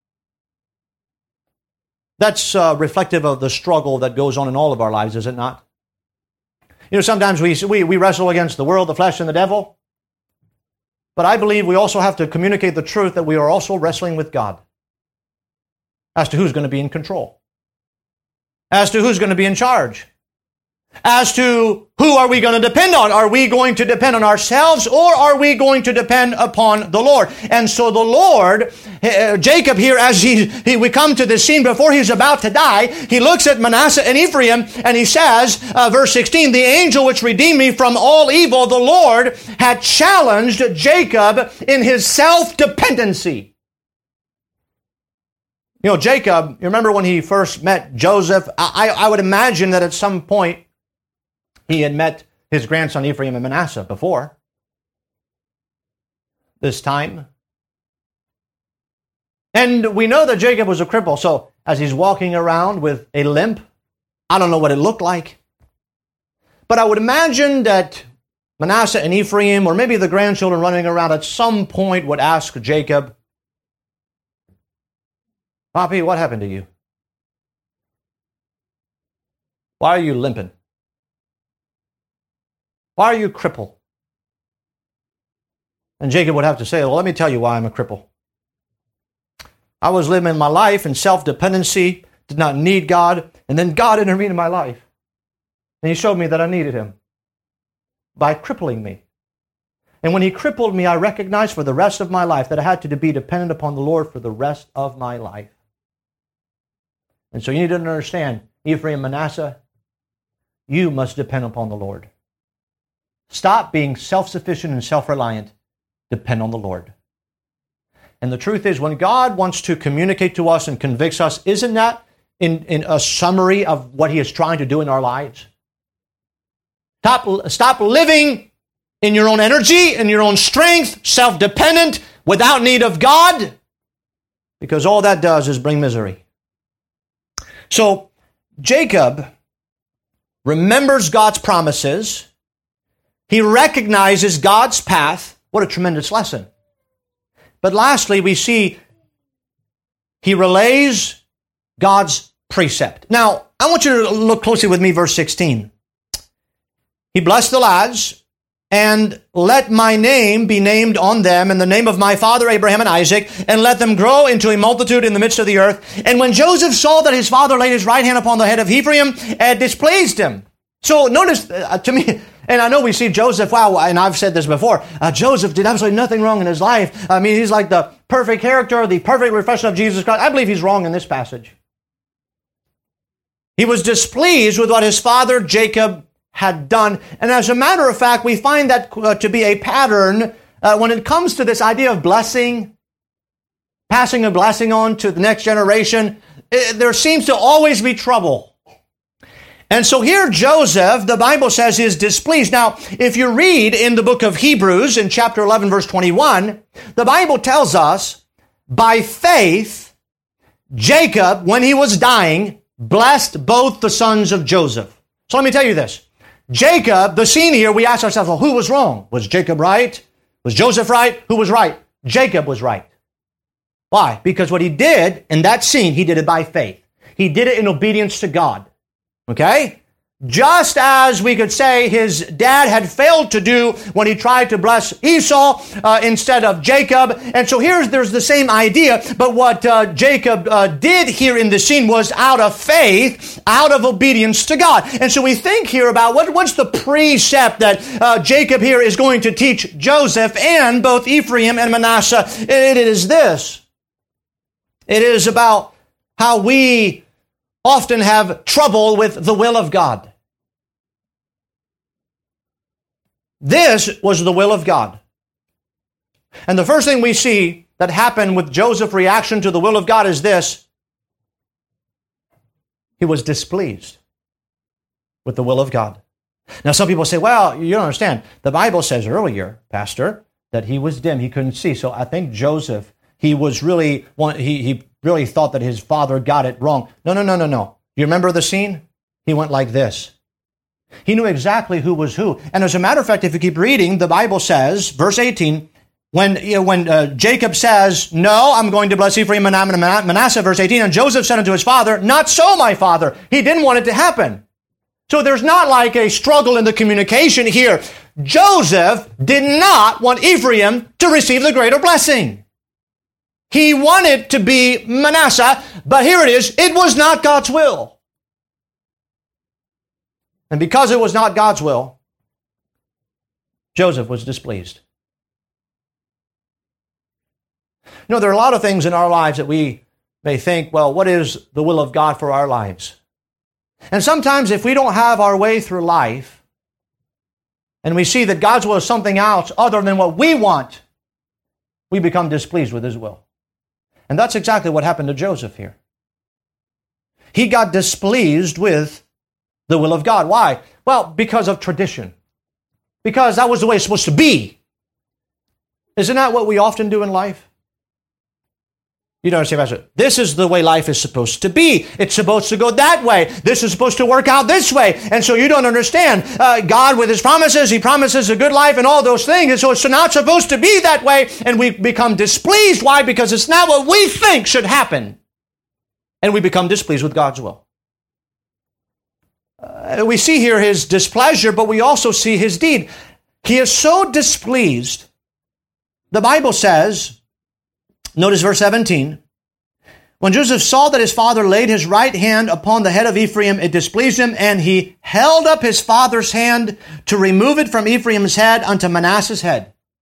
That's reflective of the struggle that goes on in all of our lives, is it not? You know, sometimes we wrestle against the world, the flesh, and the devil. But I believe we also have to communicate the truth that we are also wrestling with God as to who's going to be in control, as to who's going to be in charge. As to who are we going to depend on? Are we going to depend on ourselves, or are we going to depend upon the Lord? And so the Lord, Jacob here, as we come to this scene before he's about to die, he looks at Manasseh and Ephraim and he says, verse 16, the angel which redeemed me from all evil, the Lord had challenged Jacob in his self-dependency. You know, Jacob, you remember when he first met Joseph? I would imagine that at some point he had met his grandson Ephraim and Manasseh before this time. And we know that Jacob was a cripple, so as he's walking around with a limp, I don't know what it looked like. But I would imagine that Manasseh and Ephraim, or maybe the grandchildren running around at some point, would ask Jacob, Papi, what happened to you? Why are you limping? Why are you crippled? And Jacob would have to say, well, let me tell you why I'm a cripple. I was living my life in self-dependency, did not need God, and then God intervened in my life. And he showed me that I needed him by crippling me. And when he crippled me, I recognized for the rest of my life that I had to be dependent upon the Lord for the rest of my life. And so you need to understand, Ephraim, Manasseh, you must depend upon the Lord. Stop being self-sufficient and self-reliant. Depend on the Lord. And the truth is, when God wants to communicate to us and convicts us, isn't that in a summary of what he is trying to do in our lives? Stop living in your own energy, in your own strength, self-dependent, without need of God, because all that does is bring misery. So Jacob remembers God's promises. He recognizes God's path. What a tremendous lesson. But lastly, we see he relays God's precept. Now, I want you to look closely with me, verse 16. He blessed the lads, and let my name be named on them, and the name of my father Abraham and Isaac, and let them grow into a multitude in the midst of the earth. And when Joseph saw that his father laid his right hand upon the head of Ephraim, it displeased him. So notice, to me, and I know we see Joseph, wow, and I've said this before, Joseph did absolutely nothing wrong in his life. I mean, he's like the perfect character, the perfect reflection of Jesus Christ. I believe he's wrong in this passage. He was displeased with what his father Jacob had done. And as a matter of fact, we find that to be a pattern when it comes to this idea of blessing, passing a blessing on to the next generation. There seems to always be trouble. And so here Joseph, the Bible says, is displeased. Now, if you read in the book of Hebrews in chapter 11, verse 21, the Bible tells us, by faith, Jacob, when he was dying, blessed both the sons of Joseph. So let me tell you this. Jacob, the scene here, we ask ourselves, well, who was wrong? Was Jacob right? Was Joseph right? Who was right? Jacob was right. Why? Because what he did in that scene, he did it by faith. He did it in obedience to God. Okay? Just as we could say his dad had failed to do when he tried to bless Esau instead of Jacob. And so there's the same idea. But what Jacob did here in the scene was out of faith, out of obedience to God. And so we think here about what's the precept that Jacob here is going to teach Joseph and both Ephraim and Manasseh. It is this. It is about how we often have trouble with the will of God. This was the will of God. And the first thing we see that happened with Joseph's reaction to the will of God is this. He was displeased with the will of God. Now some people say, well, you don't understand. The Bible says earlier, Pastor, that he was dim, he couldn't see. So I think Joseph, he really thought that his father got it wrong. No. You remember the scene? He went like this. He knew exactly who was who. And as a matter of fact, if you keep reading, the Bible says, verse 18, when Jacob says, no, I'm going to bless Ephraim and Manasseh, verse 18, and Joseph said unto his father, not so, my father. He didn't want it to happen. So there's not like a struggle in the communication here. Joseph did not want Ephraim to receive the greater blessing. He wanted to be Manasseh, but here it is. It was not God's will. And because it was not God's will, Joseph was displeased. You know, there are a lot of things in our lives that we may think, well, what is the will of God for our lives? And sometimes if we don't have our way through life, and we see that God's will is something else other than what we want, we become displeased with his will. And that's exactly what happened to Joseph here. He got displeased with the will of God. Why? Well, because of tradition. Because that was the way it's supposed to be. Isn't that what we often do in life? You don't understand, Pastor. This is the way life is supposed to be. It's supposed to go that way. This is supposed to work out this way. And so you don't understand. God, with his promises, he promises a good life and all those things. And so it's not supposed to be that way. And we become displeased. Why? Because it's not what we think should happen. And we become displeased with God's will. We see here his displeasure, but we also see his deed. He is so displeased. The Bible says, notice verse 17, when Joseph saw that his father laid his right hand upon the head of Ephraim, it displeased him, and he held up his father's hand to remove it from Ephraim's head unto Manasseh's head.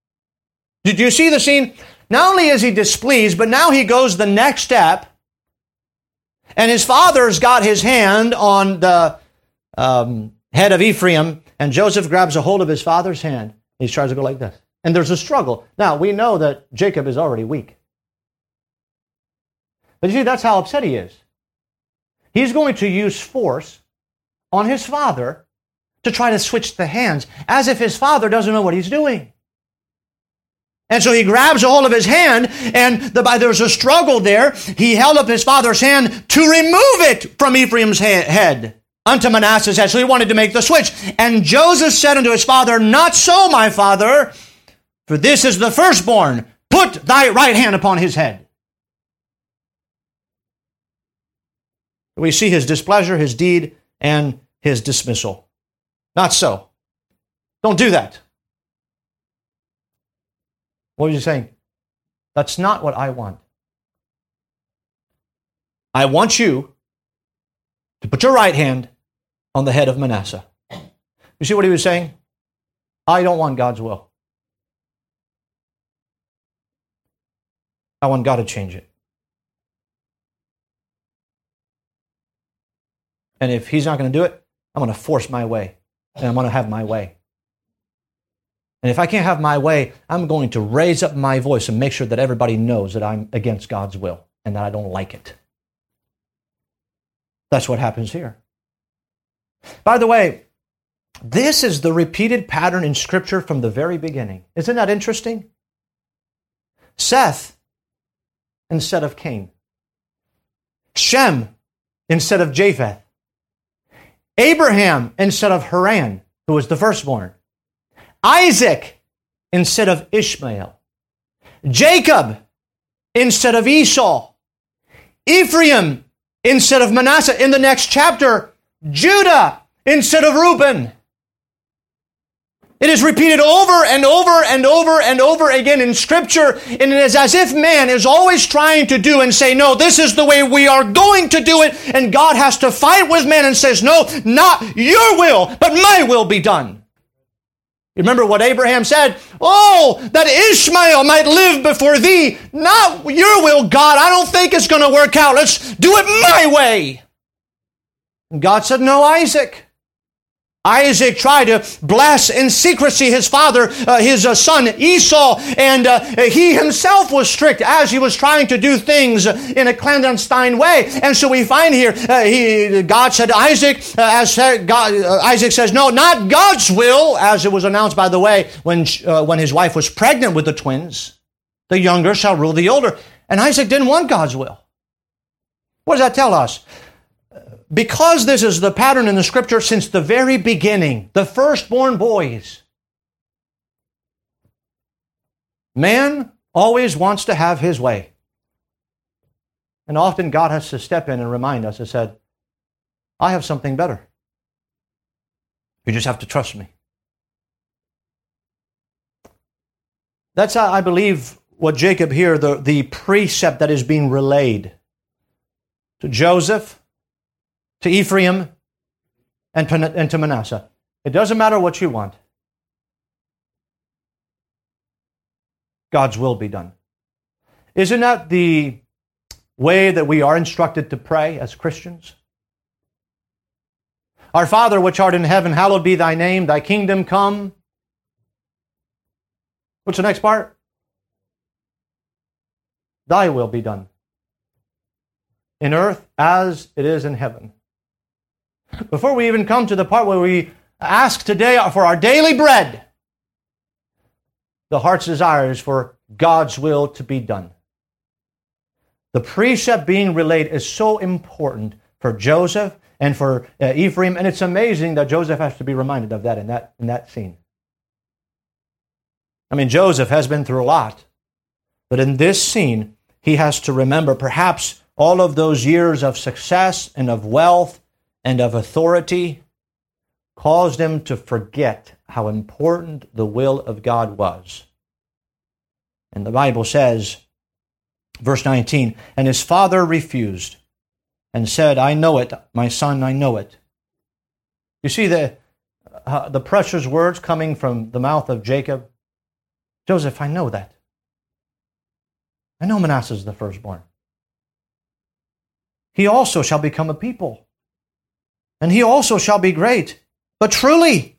Do you see the scene? Not only is he displeased, but now he goes the next step, and his father's got his hand on the head of Ephraim, and Joseph grabs a hold of his father's hand. He tries to go like this. And there's a struggle. Now, we know that Jacob is already weak. But you see, that's how upset he is. He's going to use force on his father to try to switch the hands, as if his father doesn't know what he's doing. And so he grabs a hold of his hand, and there's a struggle there. He held up his father's hand to remove it from Ephraim's head unto Manasseh's head. So he wanted to make the switch. And Joseph said unto his father, Not so, my father, for this is the firstborn. Put thy right hand upon his head. We see his displeasure, his deed, and his dismissal. Not so. Don't do that. What was he saying? That's not what I want. I want you to put your right hand on the head of Manasseh. You see what he was saying? I don't want God's will. I want God to change it. And if he's not going to do it, I'm going to force my way. And I'm going to have my way. And if I can't have my way, I'm going to raise up my voice and make sure that everybody knows that I'm against God's will and that I don't like it. That's what happens here. By the way, this is the repeated pattern in Scripture from the very beginning. Isn't that interesting? Seth instead of Cain. Shem instead of Japheth. Abraham instead of Haran, who was the firstborn. Isaac instead of Ishmael. Jacob instead of Esau. Ephraim instead of Manasseh. In the next chapter, Judah instead of Reuben. It is repeated over and over and over and over again in Scripture, and it is as if man is always trying to do and say, no, this is the way we are going to do it, and God has to fight with man and says, no, not your will, but my will be done. You remember what Abraham said? Oh, that Ishmael might live before thee. Not your will, God. I don't think it's going to work out. Let's do it my way. And God said, no, Isaac. Isaac tried to bless in secrecy his father, his son Esau, and he himself was strict as he was trying to do things in a clandestine way. And so we find here, God said to Isaac, Isaac says, no, not God's will, as it was announced, by the way, when his wife was pregnant with the twins. The younger shall rule the older. And Isaac didn't want God's will. What does that tell us? Because this is the pattern in the Scripture since the very beginning, the firstborn boys, man always wants to have his way. And often God has to step in and remind us and said, I have something better. You just have to trust me. That's, I believe, what Jacob here, the precept that is being relayed to Joseph, to Ephraim, and to Manasseh. It doesn't matter what you want. God's will be done. Isn't that the way that we are instructed to pray as Christians? Our Father, which art in heaven, hallowed be thy name, thy kingdom come. What's the next part? Thy will be done. In earth as it is in heaven. Before we even come to the part where we ask today for our daily bread, the heart's desire is for God's will to be done. The precept being relayed is so important for Joseph and for Ephraim, and it's amazing that Joseph has to be reminded of that in that scene. I mean, Joseph has been through a lot, but in this scene, he has to remember perhaps all of those years of success and of wealth and of authority caused him to forget how important the will of God was. And the Bible says, verse 19, and his father refused and said, I know it, my son, I know it. You see the precious words coming from the mouth of Jacob? Joseph, I know that. I know Manasseh is the firstborn. He also shall become a people, and he also shall be great. But truly,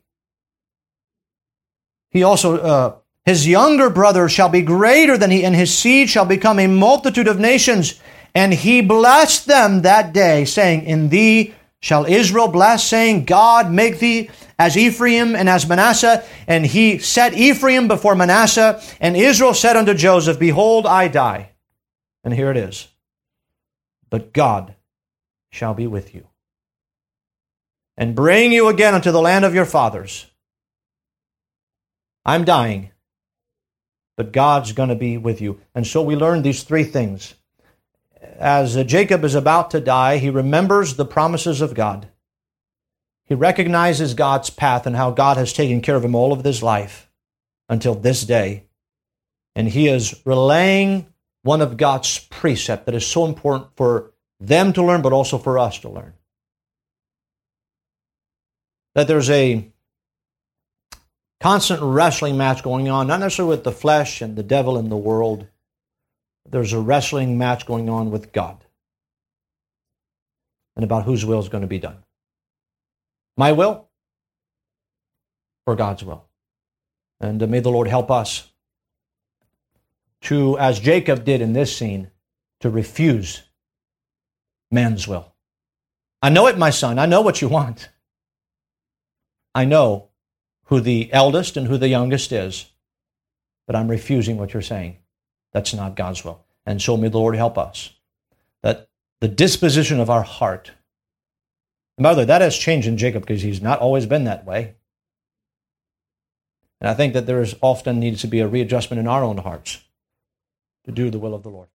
he also, his younger brother shall be greater than he, and his seed shall become a multitude of nations. And he blessed them that day, saying, In thee shall Israel bless, saying, God make thee as Ephraim and as Manasseh. And he set Ephraim before Manasseh, and Israel said unto Joseph, Behold, I die. And here it is. But God shall be with you, and bring you again unto the land of your fathers. I'm dying, but God's going to be with you. And so we learn these three things. As Jacob is about to die, he remembers the promises of God. He recognizes God's path and how God has taken care of him all of his life until this day. And he is relaying one of God's precepts that is so important for them to learn, but also for us to learn. That there's a constant wrestling match going on, not necessarily with the flesh and the devil and the world. There's a wrestling match going on with God and about whose will is going to be done. My will or God's will? And may the Lord help us to, as Jacob did in this scene, to refuse man's will. I know it, my son. I know what you want. I know who the eldest and who the youngest is, but I'm refusing what you're saying. That's not God's will. And so may the Lord help us, that the disposition of our heart, and by the way, that has changed in Jacob because he's not always been that way. And I think that there is often needs to be a readjustment in our own hearts to do the will of the Lord.